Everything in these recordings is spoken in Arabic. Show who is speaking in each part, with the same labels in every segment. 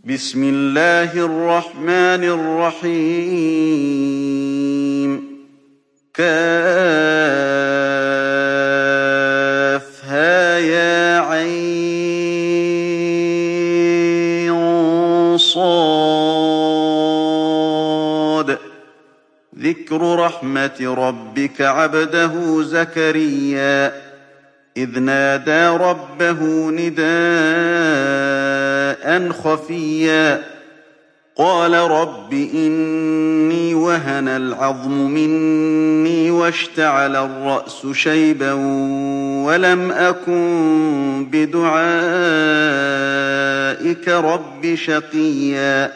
Speaker 1: بسم الله الرحمن الرحيم كافها يا عين صاد ذكر رحمة ربك عبده زكريا إذ نادى ربه نداء خفيا قال رب إني وهن العظم مني واشتعل الرأس شيبا ولم أكن بدعائك رب شقيا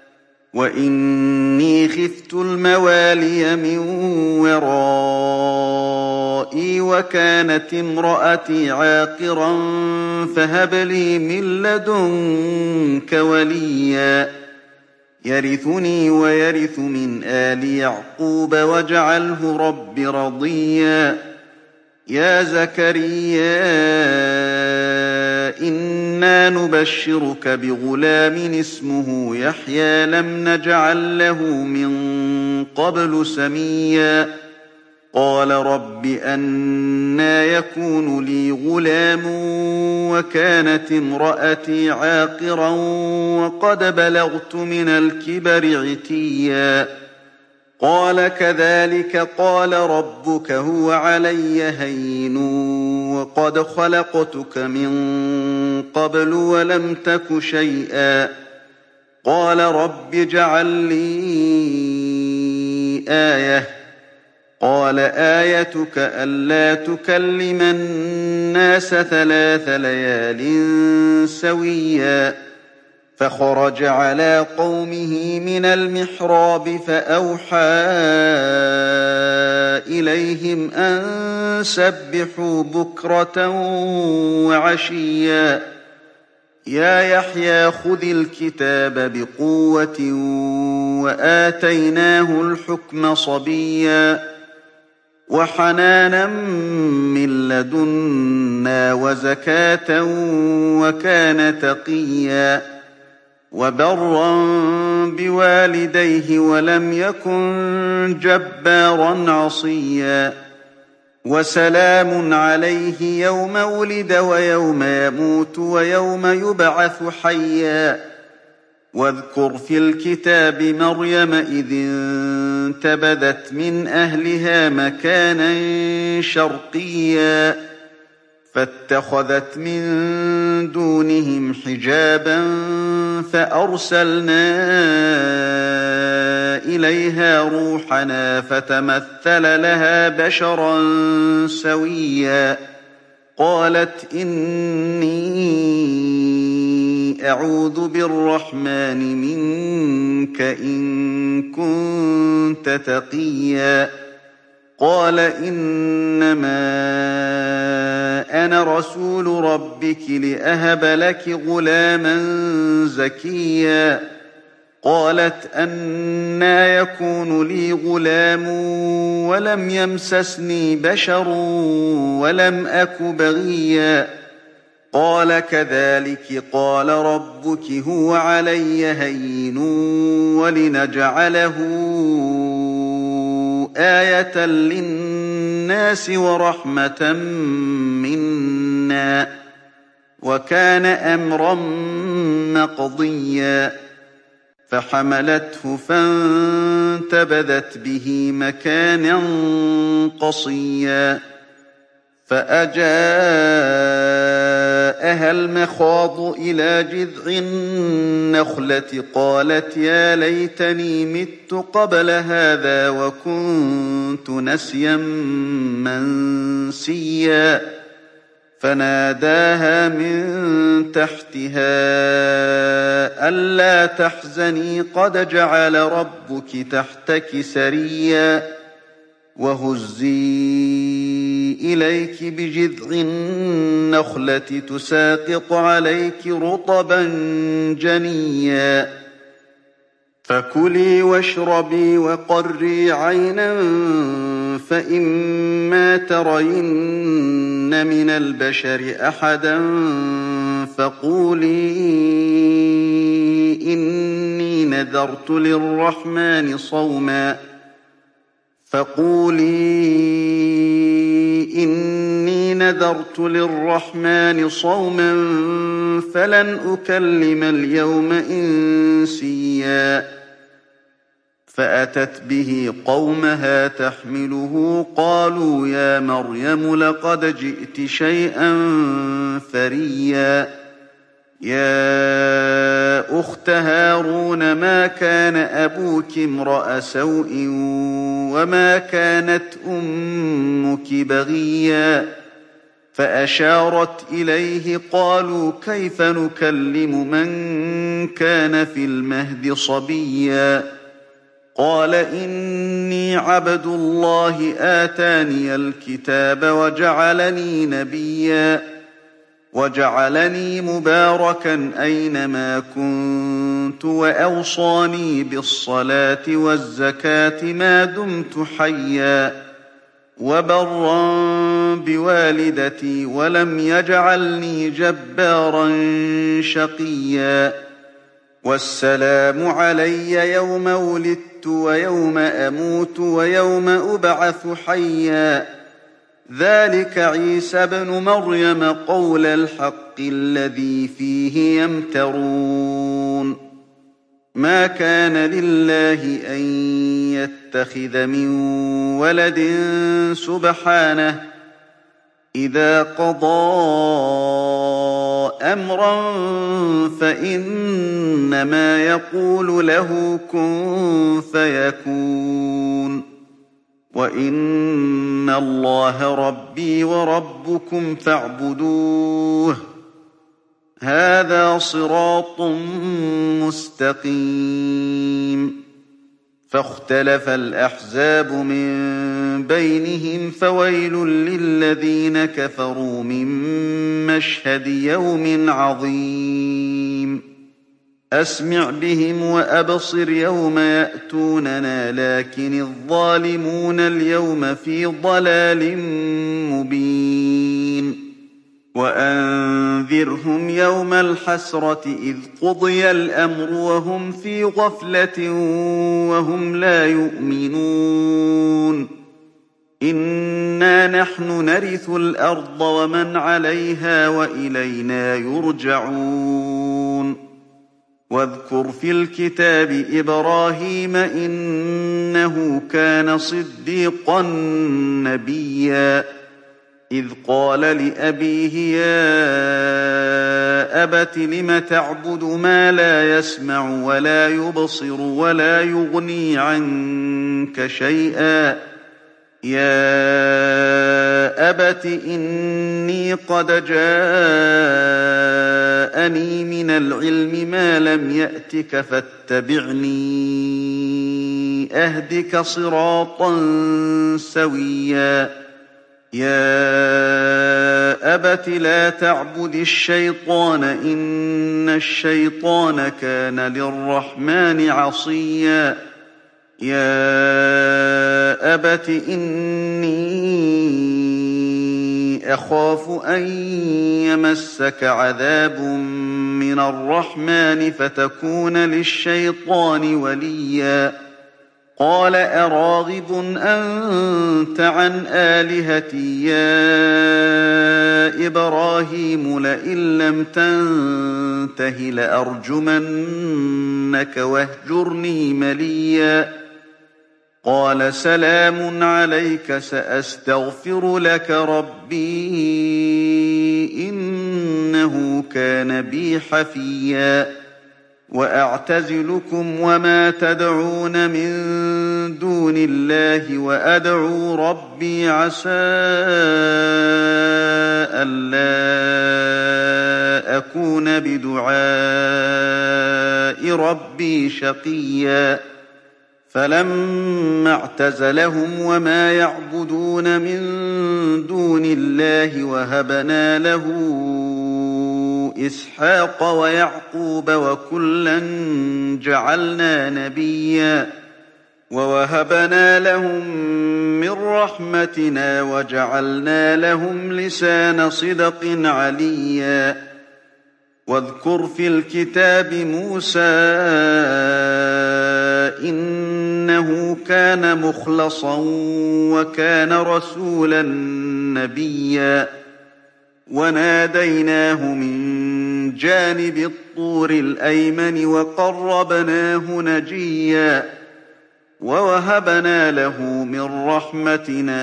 Speaker 1: وإني خفت الموالي من ورائي وكانت امرأتي عاقرا فهب لي من لدنك وليا يرثني ويرث من آل يعقوب واجعله رب رضيا يا زكريا إنا نبشرك بغلام اسمه يحيى لم نجعل له من قبل سميا قال رب أنى يكون لي غلام وكانت امرأتي عاقرا وقد بلغت من الكبر عتيا قال كذلك قال ربك هو علي هين وقد خلقتك من قبل ولم تك شيئا قال رب اجعل لي آية قال آيتك ألا تكلم الناس 3 ليال سويا فخرج على قومه من المحراب فأوحى إليهم أن سبحوا بكرة وعشيا يا يحيى خذ الكتاب بقوة وآتيناه الحكم صبيا وحنانا من لدنا وزكاة وكان تقيا وبرا بوالديه ولم يكن جبارا عصيا وسلام عليه يوم ولد ويوم يموت ويوم يبعث حيا واذكر في الكتاب مريم إذ انتبذت من أهلها مكانا شرقيا فاتخذت من دونهم حجابا فأرسلنا إليها روحنا فتمثل لها بشرا سويا قالت إني أعوذ بالرحمن منك إن كنت تقيا قال إنما أنا رسول ربك لأهب لك غلاما زكيا قالت أنى يكون لي غلام ولم يمسسني بشر ولم أك بغيا قال كذلك قال ربك هو علي هين ولنجعله آية للناس ورحمة منا وكان أمرا مقضيا فحملته فانتبذت به مكانا قصيا فأجاءها المخاض إلى جذع النخلة قالت يا ليتني مت قبل هذا وكنت نسيا منسيا فناداها من تحتها ألا تحزني قد جعل ربك تحتك سريا وهزي إليك بجذع النخلة تساقط عليك رطبا جنيا فكلي واشربي وقري عينا فإما ترين من البشر أحدا فقولي إني نذرت للرحمن صوما فلن أكلم اليوم إنسيا فأتت به قومها تحمله قالوا يا مريم لقد جئت شيئا فريا يا أخت هارون ما كان أبوك امرأ سوء وما كانت أمك بغيا فأشارت إليه قالوا كيف نكلم من كان في المهد صبيا قال إني عبد الله آتاني الكتاب وجعلني نبيا وجعلني مباركا أينما كنت وأوصاني بالصلاة والزكاة ما دمت حيا وبرا بوالدتي ولم يجعلني جبارا شقيا والسلام علي يوم ولدت ويوم أموت ويوم أبعث حيا ذلك عيسى بن مريم قول الحق الذي فيه يمترون ما كان لله أن يتخذ من ولد سبحانه إذا قضى أمرا فإنما يقول له كن فيكون وإن الله ربي وربكم فاعبدوه هذا صراط مستقيم فاختلف الأحزاب من بينهم فويل للذين كفروا من مشهد يوم عظيم أسمع بهم وأبصر يوم يأتوننا لكن الظالمون اليوم في ضلال مبين وأنذرهم يوم الحسرة إذ قضي الأمر وهم في غفلة وهم لا يؤمنون إنا نحن نرث الأرض ومن عليها وإلينا يرجعون واذكر في الكتاب إبراهيم إنه كان صديقا نبيا إذ قال لأبيه يا أبت لم تعبد ما لا يسمع ولا يبصر ولا يغني عنك شيئا يا أبت إني قد جاءني من العلم ما لم يأتك فاتبعني أهدك صراطا سويا يا أبت لا تعبد الشيطان إن الشيطان كان للرحمن عصيا يا أبت إني أخاف أن يمسك عذاب من الرحمن فتكون للشيطان وليا قال أراغب أنت عن آلهتي يا إبراهيم لئن لم تنته لأرجمنك واهجرني مليا قال سلام عليك سأستغفر لك ربي إنه كان بي حفيا وأعتزلكم وما تدعون من دون الله وأدعو ربي عسى ألا أكون بدعاء ربي شقيا فلما اعتزلهم وما يعبدون من دون الله وهبنا له إسحاق ويعقوب وكلا جعلنا نبيا ووهبنا لهم من رحمتنا وجعلنا لهم لسان صدق عليا واذكر في الكتاب موسى إنه كان مخلصا وكان رسولا نبيا وناديناه من جانب الطور الأيمن وقربناه نجيا ووهبنا له من رحمتنا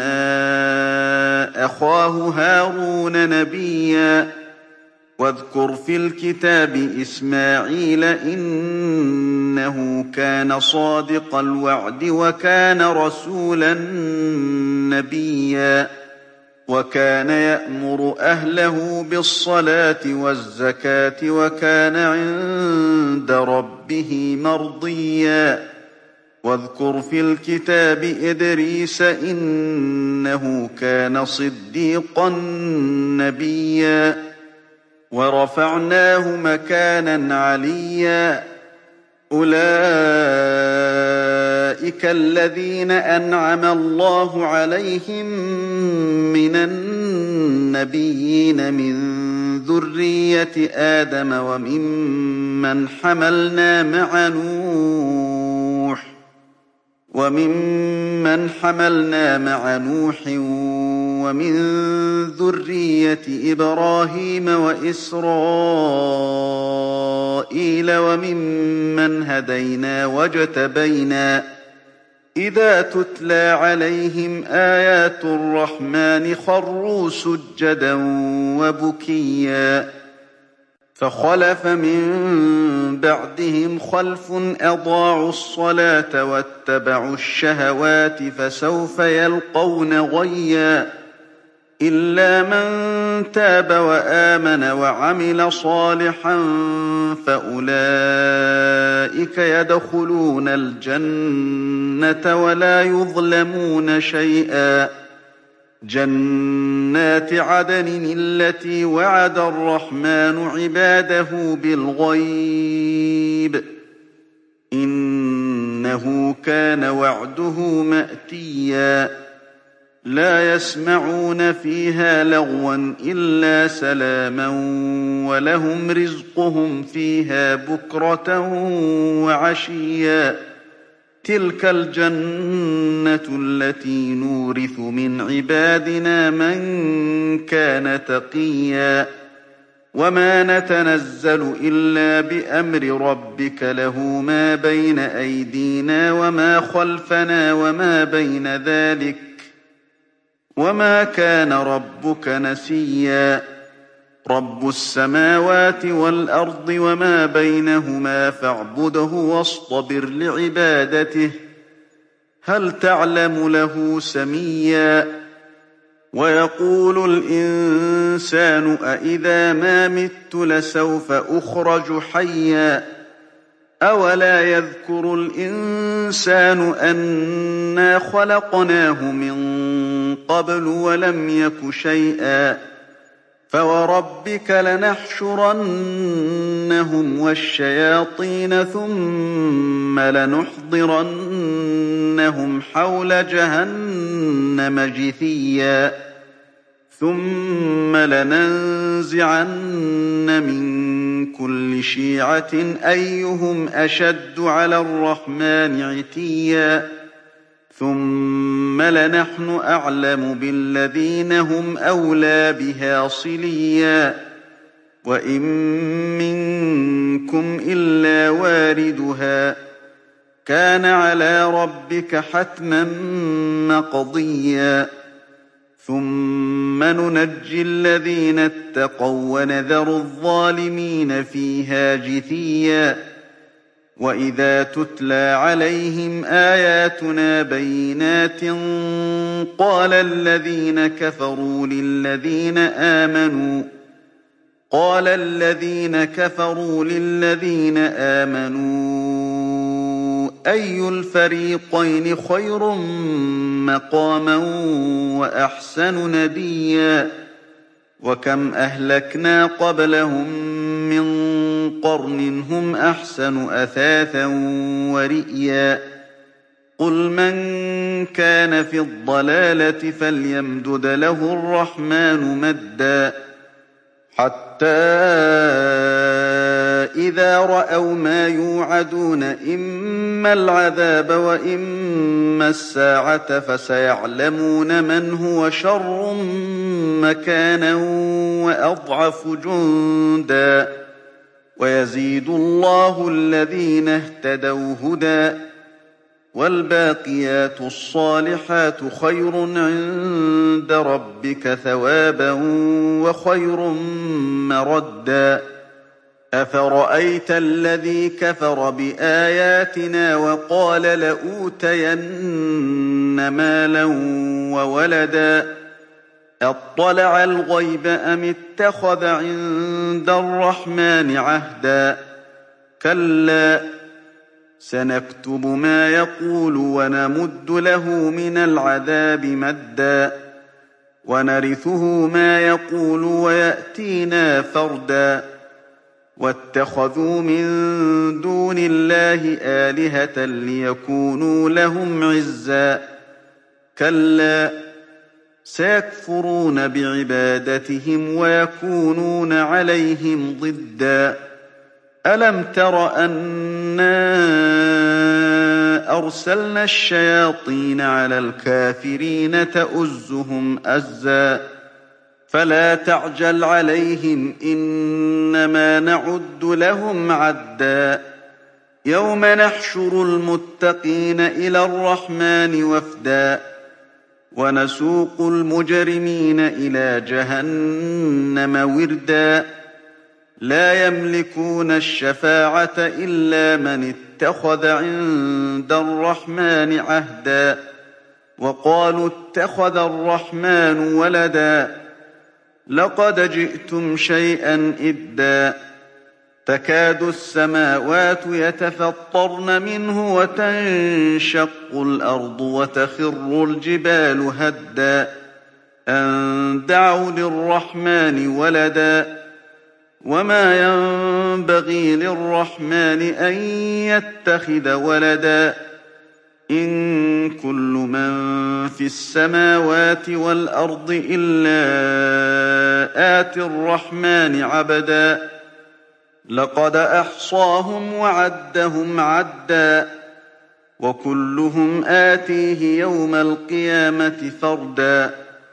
Speaker 1: أخاه هارون نبيا واذكر في الكتاب إسماعيل إنه كان صادق الوعد وكان رسولا نبيا وكان يأمر أهله بالصلاة والزكاة وكان عند ربه مرضيا واذكر في الكتاب إدريس إنه كان صديقا نبيا ورفعناه مكانا عليا أولئك الذين أنعم الله عليهم من النبيين من ذرية آدم وممن حملنا مع نوح ومن ذرية إبراهيم وإسرائيل وممن هدينا واجتبينا إذا تتلى عليهم آيات الرحمن خروا سجدا وبكيا فخلف من بعدهم خلف أضاعوا الصلاة واتبعوا الشهوات فسوف يلقون غيا إلا من تاب وآمن وعمل صالحا فأولئك يدخلون الجنة ولا يظلمون شيئا جنات عدن التي وعد الرحمن عباده بالغيب إنه كان وعده مأتيا لا يسمعون فيها لغوا إلا سلاما ولهم رزقهم فيها بكرة وعشيا تلك الجنة التي نورث من عبادنا من كان تقيا وما نتنزل إلا بأمر ربك له ما بين أيدينا وما خلفنا وما بين ذلك وما كان ربك نسيا رب السماوات والأرض وما بينهما فاعبده واصطبر لعبادته هل تعلم له سميا ويقول الإنسان أإذا ما مت لسوف أخرج حيا أولا يذكر الإنسان أنا خلقناه من قبل ولم يك شيئا فوربك لنحشرنهم والشياطين ثم لنحضرنهم حول جهنم جثيا ثم لننزعن من كل شيعة أيهم أشد على الرحمن عتيا ثم لنحن أعلم بالذين هم أولى بها صليا وإن منكم إلا واردها كان على ربك حتما مقضيا ثم ننجي الذين اتقوا ونذر الظالمين فيها جثيا وإذا تتلى عليهم آياتنا بينات قال الذين كفروا للذين آمنوا أي الفريقين خير مقاما وأحسن نديا وكم أهلكنا قبلهم من قرن هم أحسن أثاثا ورئيا قل من كان في الضلالة فليمدد له الرحمن مدا حتى إذا رأوا ما يوعدون إما العذاب وإما الساعة فسيعلمون من هو شر مكانا وأضعف جندا ويزيد الله الذين اهتدوا هدى والباقيات الصالحات خير عند ربك ثوابا وخير مردا أفرأيت الذي كفر بآياتنا وقال لأوتين مالا وولدا أطلع الغيب أم اتخذ عند الرحمن عهدا كلا سنكتب ما يقول ونمد له من العذاب مدا ونرثه ما يقول ويأتينا فردا واتخذوا من دون الله آلهة ليكونوا لهم عزا كلا سيكفرون بعبادتهم ويكونون عليهم ضدا ألم تر أنا أرسلنا الشياطين على الكافرين تؤزهم أزا فلا تعجل عليهم إنما نعد لهم عدا يوم نحشر المتقين إلى الرحمن وفدا ونسوق المجرمين إلى جهنم وردا لا يملكون الشفاعة إلا من اتخذ عند الرحمن عهدا وقالوا اتخذ الرحمن ولدا لقد جئتم شيئا إدا تكاد السماوات يتفطرن منه وتنشق الأرض وتخر الجبال هدا أن دعوا للرحمن ولدا وما ينبغي للرحمن أن يتخذ ولدا إن كل من في السماوات والأرض إلا آتي الرحمن عبدا لقد أحصاهم وعدهم عدا وكلهم آتيه يوم القيامة فردا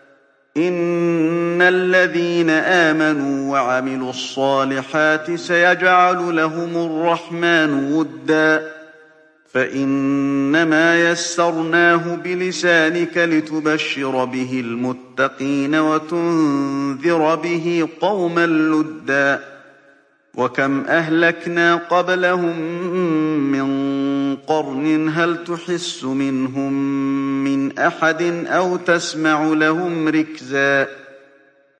Speaker 1: إن الذين آمنوا وعملوا الصالحات سيجعل لهم الرحمن ودا فإنما يسرناه بلسانك لتبشر به المتقين وتنذر به قوما لدا وكم أهلكنا قبلهم من قرن هل تحس منهم من أحد أو تسمع لهم ركزا